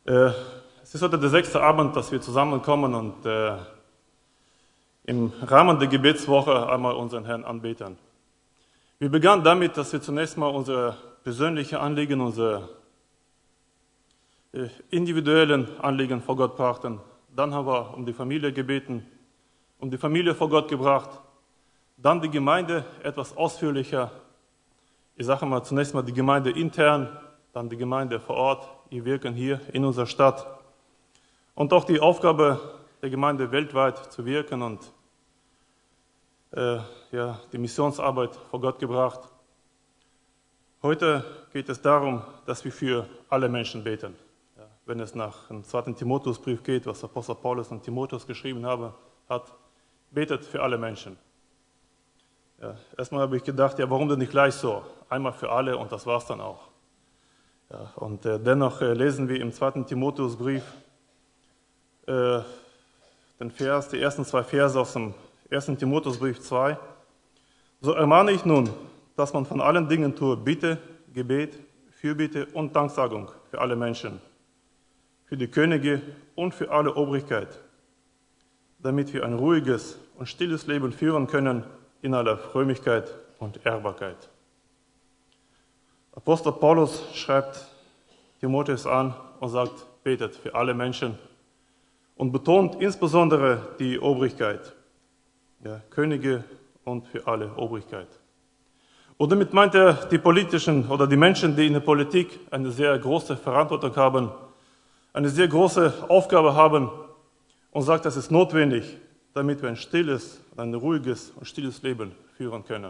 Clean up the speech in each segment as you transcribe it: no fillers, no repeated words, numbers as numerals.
Es ist heute der 6. Abend, dass wir zusammenkommen und im Rahmen der Gebetswoche einmal unseren Herrn anbeten. Wir begannen damit, dass wir zunächst mal unsere persönlichen Anliegen, unsere individuellen Anliegen vor Gott brachten. Dann haben wir um die Familie gebeten, um die Familie vor Gott gebracht. Dann die Gemeinde etwas ausführlicher. Ich sage mal zunächst mal die Gemeinde intern, dann die Gemeinde vor Ort. Die wirken hier in unserer Stadt. Und auch die Aufgabe der Gemeinde weltweit zu wirken und die Missionsarbeit vor Gott gebracht. Heute geht es darum, dass wir für alle Menschen beten. Ja, wenn es nach dem 2. Timotheusbrief geht, was Apostel Paulus an Timotheus geschrieben hat, betet für alle Menschen. Ja, erstmal habe ich gedacht, warum denn nicht gleich so? Einmal für alle und das war es dann auch. Ja, und dennoch lesen wir im 2. Timotheusbrief die ersten 2 Verse aus dem 1. Timotheusbrief 2. So ermahne ich nun, dass man von allen Dingen tue Bitte, Gebet, Fürbitte und Danksagung für alle Menschen, für die Könige und für alle Obrigkeit, damit wir ein ruhiges und stilles Leben führen können in aller Frömmigkeit und Ehrbarkeit. Apostel Paulus schreibt Timotheus an und sagt, betet für alle Menschen und betont insbesondere die Obrigkeit, Könige und für alle Obrigkeit. Und damit meint er die politischen oder die Menschen, die in der Politik eine sehr große Verantwortung haben, eine sehr große Aufgabe haben und sagt, das ist notwendig, damit wir ein stilles, ein ruhiges und stilles Leben führen können.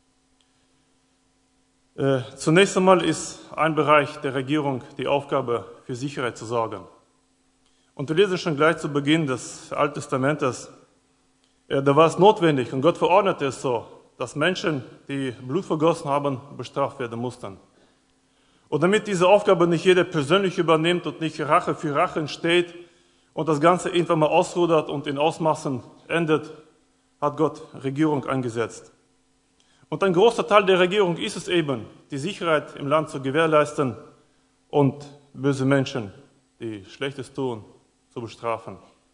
Zunächst einmal ist ein Bereich der Regierung die Aufgabe, für Sicherheit zu sorgen. Und wir lesen schon gleich zu Beginn des Alten Testamentes, da war es notwendig und Gott verordnete es so, dass Menschen, die Blut vergossen haben, bestraft werden mussten. Und damit diese Aufgabe nicht jeder persönlich übernimmt und nicht Rache für Rache entsteht und das Ganze irgendwann mal ausrudert und in Ausmaßen endet, hat Gott Regierung eingesetzt. Und ein großer Teil der Regierung ist es eben, die Sicherheit im Land zu gewährleisten und böse Menschen, die Schlechtes tun, zu bestrafen.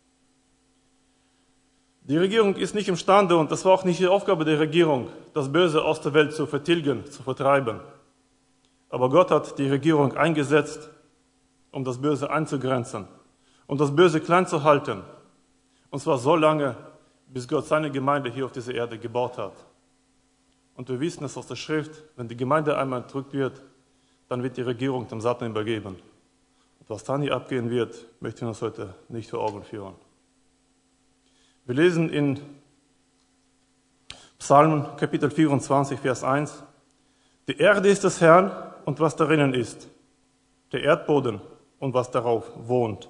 Die Regierung ist nicht imstande, und das war auch nicht die Aufgabe der Regierung, das Böse aus der Welt zu vertilgen, zu vertreiben. Aber Gott hat die Regierung eingesetzt, um das Böse einzugrenzen und das Böse klein zu halten. Und zwar so lange, bis Gott seine Gemeinde hier auf dieser Erde gebaut hat. Und wir wissen es aus der Schrift, wenn die Gemeinde einmal entrückt wird, dann wird die Regierung dem Satan übergeben. Und was dann hier abgehen wird, möchten wir uns heute nicht vor Augen führen. Wir lesen in Psalm Kapitel 24, Vers 1, die Erde ist des Herrn und was darinnen ist, der Erdboden und was darauf wohnt.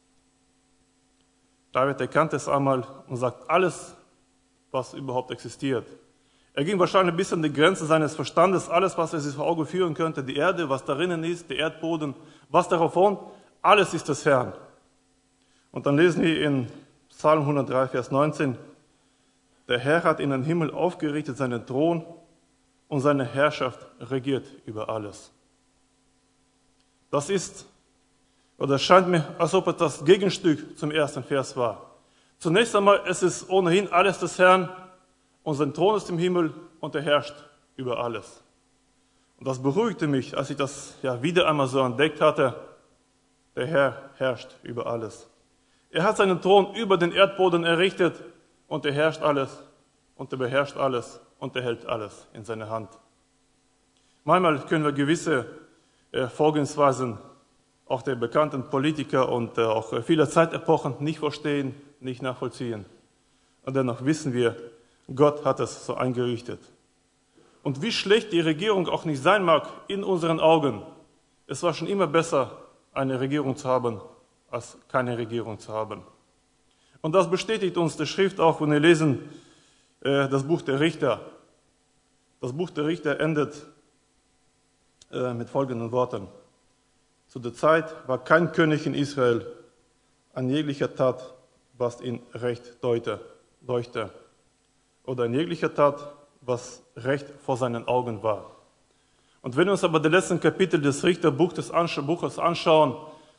David erkannt es einmal und sagt, alles, was überhaupt existiert. Er ging wahrscheinlich bis an die Grenze seines Verstandes, alles, was er sich vor Augen führen könnte, die Erde, was darinnen ist, der Erdboden, was darauf wohnt, alles ist des Herrn. Und dann lesen wir in Psalm 103, Vers 19, der Herr hat in den Himmel aufgerichtet seinen Thron und seine Herrschaft regiert über alles. Das ist, oder scheint mir, als ob es das Gegenstück zum ersten Vers war. Zunächst einmal, es ist ohnehin alles des Herrn und sein Thron ist im Himmel und er herrscht über alles. Und das beruhigte mich, als ich das wieder einmal so entdeckt hatte. Der Herr herrscht über alles. Er hat seinen Thron über den Erdboden errichtet und er herrscht alles und er beherrscht alles und er hält alles in seiner Hand. Manchmal können wir gewisse Vorgehensweisen auch der bekannten Politiker und auch vieler Zeitepochen nicht verstehen, nicht nachvollziehen. Und dennoch wissen wir, Gott hat es so eingerichtet. Und wie schlecht die Regierung auch nicht sein mag in unseren Augen, es war schon immer besser, eine Regierung zu haben, als keine Regierung zu haben. Und das bestätigt uns die Schrift auch, wenn wir lesen das Buch der Richter. Das Buch der Richter endet mit folgenden Worten. Zu der Zeit war kein König in Israel an jeglicher Tat, was ihn recht deuchte, oder an jeglicher Tat, was recht vor seinen Augen war. Und wenn wir uns aber die letzten Kapitel des Richterbuches anschauen,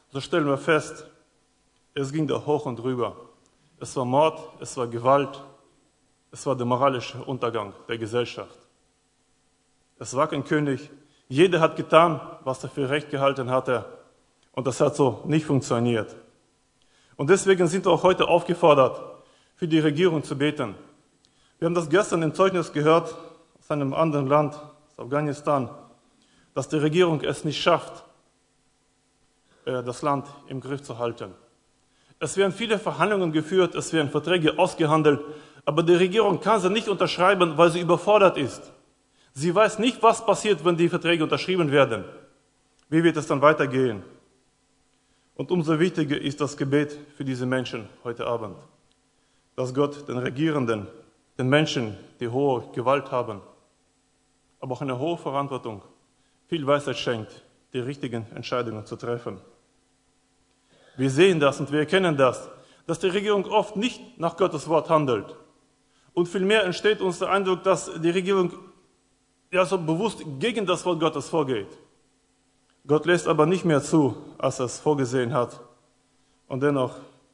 so stellen wir fest, es ging da hoch und drüber. Es war Mord, es war Gewalt, es war der moralische Untergang der Gesellschaft. Es war kein König. Jeder hat getan, was er für recht gehalten hatte. Und das hat so nicht funktioniert. Und deswegen sind wir auch heute aufgefordert, für die Regierung zu beten. Wir haben das gestern im Zeugnis gehört, aus einem anderen Land, aus Afghanistan, dass die Regierung es nicht schafft, das Land im Griff zu halten. Es werden viele Verhandlungen geführt, es werden Verträge ausgehandelt, aber die Regierung kann sie nicht unterschreiben, weil sie überfordert ist. Sie weiß nicht, was passiert, wenn die Verträge unterschrieben werden. Wie wird es dann weitergehen? Und umso wichtiger ist das Gebet für diese Menschen heute Abend, dass Gott den Regierenden, den Menschen, die hohe Gewalt haben, aber auch eine hohe Verantwortung, viel Weisheit schenkt, die richtigen Entscheidungen zu treffen. Wir sehen das und wir erkennen das, dass die Regierung oft nicht nach Gottes Wort handelt. Und vielmehr entsteht uns der Eindruck, dass die Regierung ja so bewusst gegen das Wort Gottes vorgeht. Gott lässt aber nicht mehr zu, als er es vorgesehen hat. Und dennoch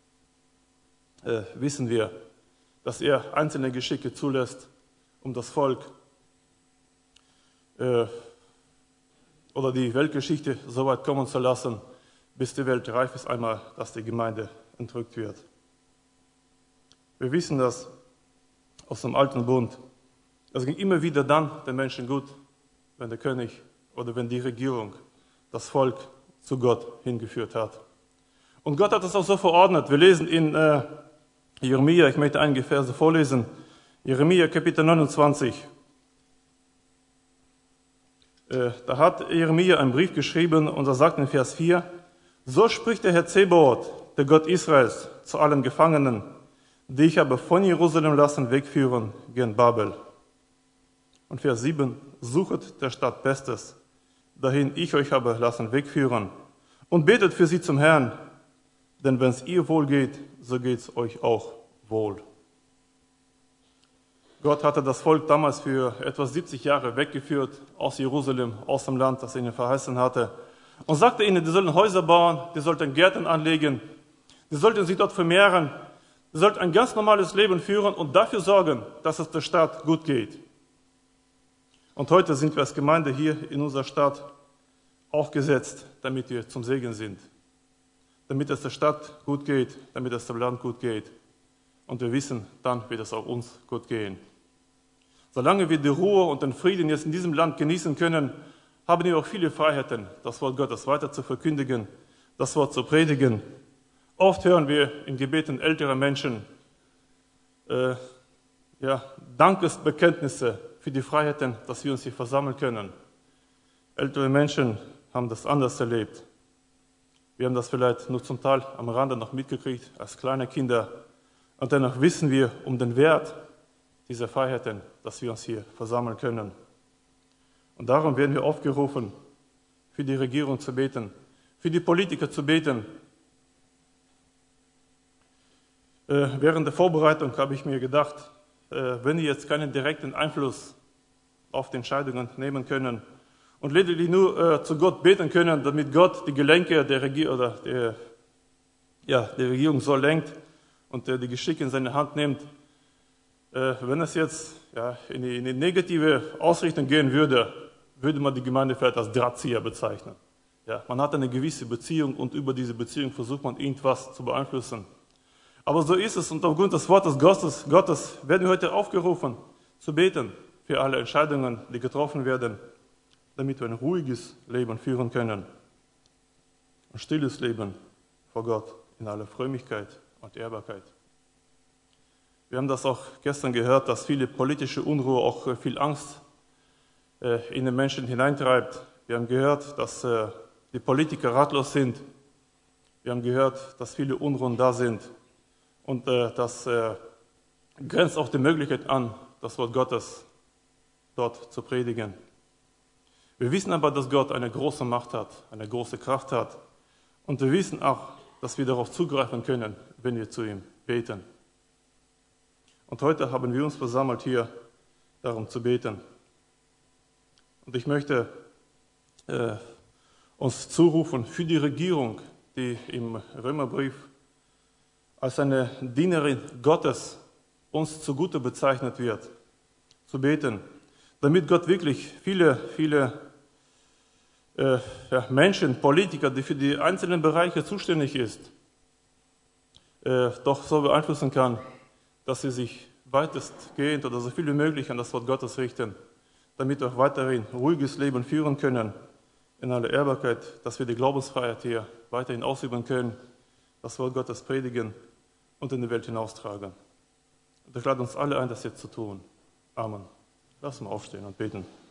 wissen wir, dass er einzelne Geschicke zulässt, um das Volk oder die Weltgeschichte so weit kommen zu lassen, bis die Welt reif ist einmal, dass die Gemeinde entrückt wird. Wir wissen das aus dem Alten Bund. Es ging immer wieder dann den Menschen gut, wenn der König oder wenn die Regierung das Volk zu Gott hingeführt hat. Und Gott hat es auch so verordnet. Wir lesen in Jeremia, ich möchte einige Verse vorlesen, Jeremia Kapitel 29. Da hat Jeremia einen Brief geschrieben und er sagt in Vers 4, so spricht der Herr Zebaoth, der Gott Israels, zu allen Gefangenen, die ich habe von Jerusalem lassen wegführen gen Babel. Und Vers 7, suchet der Stadt Bestes, dahin ich euch habe lassen wegführen, und betet für sie zum Herrn, denn wenn es ihr wohl geht, so geht es euch auch wohl. Gott hatte das Volk damals für etwa 70 Jahre weggeführt aus Jerusalem, aus dem Land, das er ihnen verheißen hatte, und sagte ihnen, die sollen Häuser bauen, die sollten Gärten anlegen, die sollten sich dort vermehren, die sollten ein ganz normales Leben führen und dafür sorgen, dass es der Stadt gut geht. Und heute sind wir als Gemeinde hier in unserer Stadt auch gesetzt, damit wir zum Segen sind. Damit es der Stadt gut geht, damit es dem Land gut geht. Und wir wissen, dann wird es auch uns gut gehen. Solange wir die Ruhe und den Frieden jetzt in diesem Land genießen können, haben wir auch viele Freiheiten, das Wort Gottes weiter zu verkündigen, das Wort zu predigen. Oft hören wir in Gebeten älterer Menschen Dankesbekenntnisse für die Freiheiten, dass wir uns hier versammeln können. Ältere Menschen haben das anders erlebt. Wir haben das vielleicht nur zum Teil am Rande noch mitgekriegt als kleine Kinder. Und dennoch wissen wir um den Wert dieser Freiheiten, dass wir uns hier versammeln können. Und darum werden wir aufgerufen, für die Regierung zu beten, für die Politiker zu beten. Während der Vorbereitung habe ich mir gedacht, wenn die jetzt keinen direkten Einfluss auf die Entscheidungen nehmen können und lediglich nur zu Gott beten können, damit Gott die Gelenke der Regierung so lenkt und die Geschicke in seine Hand nimmt, wenn es jetzt in die negative Ausrichtung gehen würde, würde man die Gemeinde vielleicht als Drahtzieher bezeichnen. Ja, man hat eine gewisse Beziehung und über diese Beziehung versucht man irgendwas zu beeinflussen. Aber so ist es und aufgrund des Wortes Gottes werden wir heute aufgerufen, zu beten für alle Entscheidungen, die getroffen werden, damit wir ein ruhiges Leben führen können. Ein stilles Leben vor Gott in aller Frömmigkeit und Ehrbarkeit. Wir haben das auch gestern gehört, dass viele politische Unruhe auch viel Angst in den Menschen hineintreibt. Wir haben gehört, dass die Politiker ratlos sind. Wir haben gehört, dass viele Unruhen da sind. Und das grenzt auch die Möglichkeit an, das Wort Gottes dort zu predigen. Wir wissen aber, dass Gott eine große Macht hat, eine große Kraft hat. Und wir wissen auch, dass wir darauf zugreifen können, wenn wir zu ihm beten. Und heute haben wir uns versammelt hier, darum zu beten. Und ich möchte uns zurufen, für die Regierung die im Römerbrief als eine Dienerin Gottes uns zugute bezeichnet wird, zu beten, damit Gott wirklich viele Menschen, Politiker, die für die einzelnen Bereiche zuständig ist, doch so beeinflussen kann, dass sie sich weitestgehend oder so viel wie möglich an das Wort Gottes richten, damit wir auch weiterhin ruhiges Leben führen können, in aller Ehrbarkeit, dass wir die Glaubensfreiheit hier weiterhin ausüben können, das Wort Gottes predigen und in die Welt hinaustragen. Und ich lade uns alle ein, das jetzt zu tun. Amen. Lass uns aufstehen und beten.